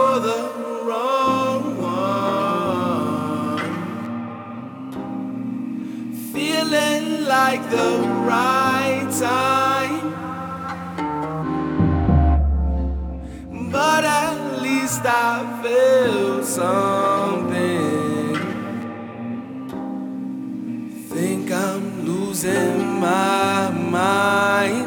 for the wrong one, feeling like the right time, but at least I feel something. Think I'm losing my mind.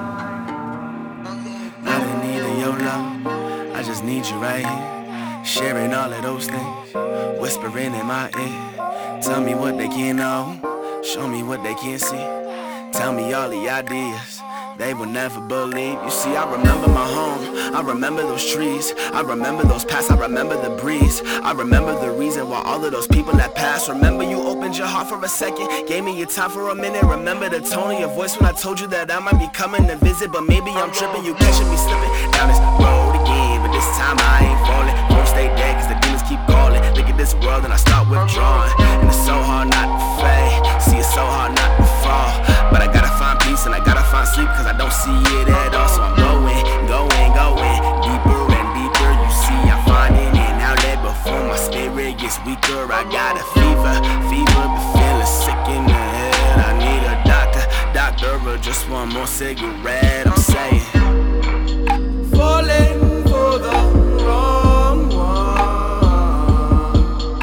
I didn't need a YOLO, I just need you right here, sharing all of those things, whispering in my ear. Tell me what they can't know, show me what they can't see. Tell me all the ideas they will never believe. You see, I remember my home, I remember those trees, I remember those paths, I remember the breeze, I remember the reason why all of those people that passed. Remember you opened your heart for a second, gave me your time for a minute. Remember the tone of your voice when I told you that I might be coming to visit, but maybe I'm tripping, you catching me slipping down this road again. But this time I ain't falling, won't stay dead cause the demons keep calling. Look at this world and I start withdrawing, and it's so hard not to fade. See, it's so hard not to fall, but I gotta find peace and I gotta find sleep cause I don't see it at all. So I'm going deeper and deeper. You see, I'm finding an outlet before my spirit gets weaker. I got a fever, but feeling sick in the head. I need a doctor, or just one more cigarette. I'm saying, falling for the wrong one,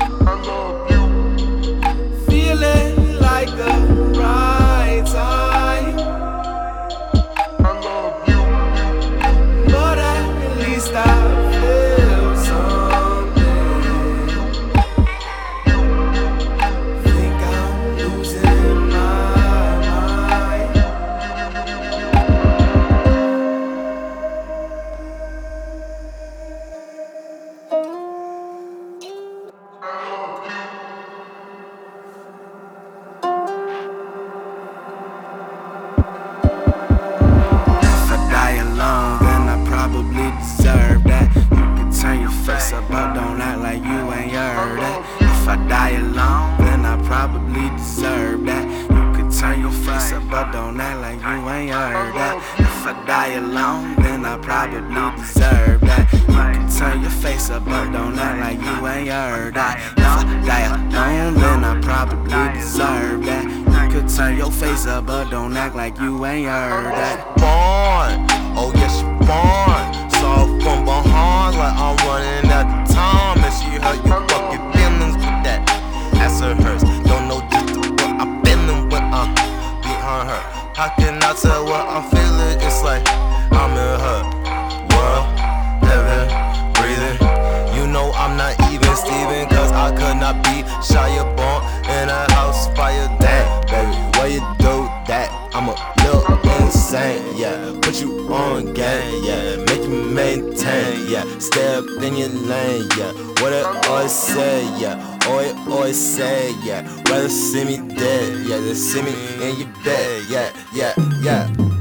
feeling like the right time, but at least I feel something. Think I'm losing my mind. If I die alone, then I probably deserve that. You can turn your face up, but don't act like you ain't heard that. If I die alone, then I probably deserve that. You can turn your face up, but don't act like you ain't heard that. If I die alone, then I probably deserve that. You can turn your face up, but don't act like you ain't heard that. If I die alone, then I probably deserve that. You could turn your face up, but don't act like you ain't heard that. Born, oh yes, you born. Saw from behind like I'm running at the time. And she hurt you fucking feelings with that ass of hers. Don't know just what I'm feeling when I'm behind her. How can I tell what I'm feeling? It's like I'm in her world, living, breathing. You know I'm not even Steven, cause I could not be shy born in a house fire. Damn, baby, why you do that? I'm a little insane, yeah. Put you on game, yeah. Make you maintain, yeah. Stay up in your lane, yeah. What I always say, yeah. Always say, yeah. Rather see me dead, yeah. Than see me in your bed, yeah.